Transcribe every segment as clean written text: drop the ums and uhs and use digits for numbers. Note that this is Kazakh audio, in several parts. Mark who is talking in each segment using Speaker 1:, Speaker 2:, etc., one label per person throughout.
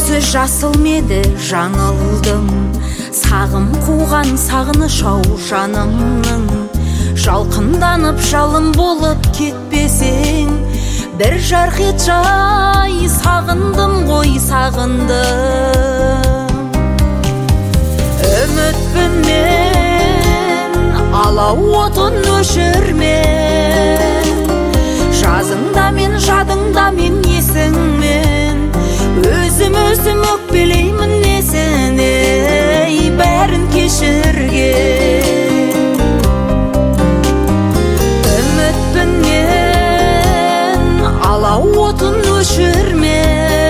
Speaker 1: көзі жасыл меді жаңылдым, сағым қуған сағыныш ау жанымның. Жалқынданып жалын болып кетпесең, бір жарқ ет жай, сағындым ғой сағындым. Үмітпін мен, алау отын өшірме, жазыңда мен, жадыңда мен, есіңмен. Өзім өкпелеймін несіне, бәрін кешірген. Үмітпін мен, алау отын өшірме,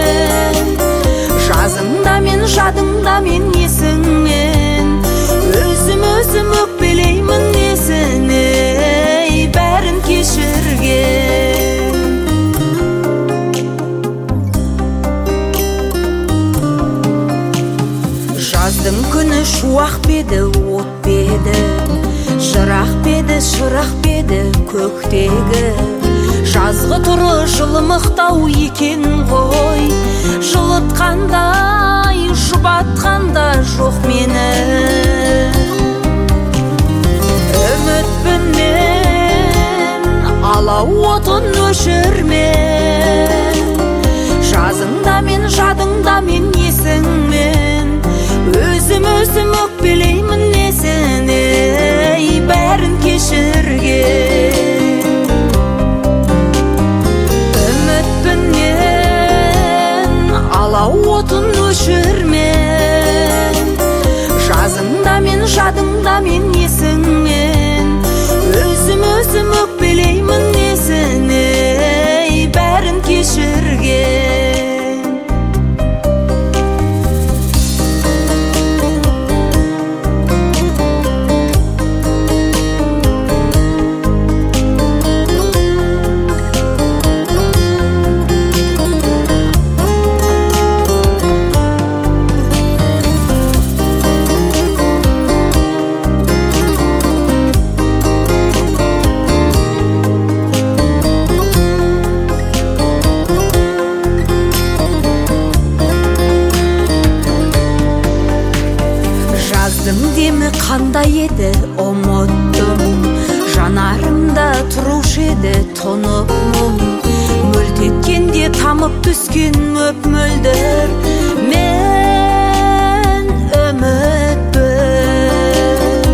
Speaker 1: жазыңда мен, жадыңда мен, есіңмен. Өзім өкпелеймін несіне, бәрін кешірген. Жаздың күні шуақ беді, от беді, жырақ беді, шырақ беді көктегі. Жазғы тұры жылы мықтау екен ғой, жылытқандай, жұбатқанда жоқ мені. Үмітпін мен, алау отын өшірме, жазыңда мен, жадыңда мен, есіңмен. Өзім өкпелеймін несіне, бәрін кешірген. Үмітпін мен, алау отын өшірме, жазыңда мен, жадыңда мен, есіңмен. Өзім өкпелеймін несіне, бәрін кешірген. Демі қандай еді ұмыттым, жанарымда тұрушы еді тұнып мұң. Мөлт еткенде тамып түскен мөп-мөлдір, мен үмітпін.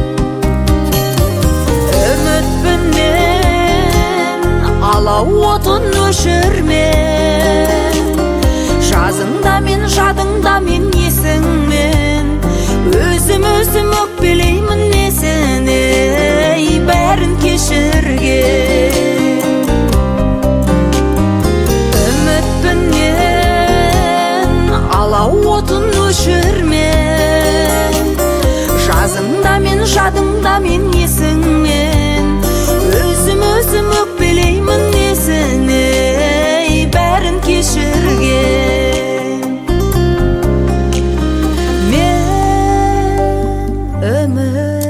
Speaker 1: Үмітпін мен, алау отын өшірме, жазыңда мен, жадыңда мен, есіңмен. Өзім өкпелеймін несіне, бәрін кешірген. Үмітпін мен, алау отын өшірме, жазыңда мен, жадыңда мен, есіңмен. Өзім өкпелеймін несіне, бәрін кешірген. Ömür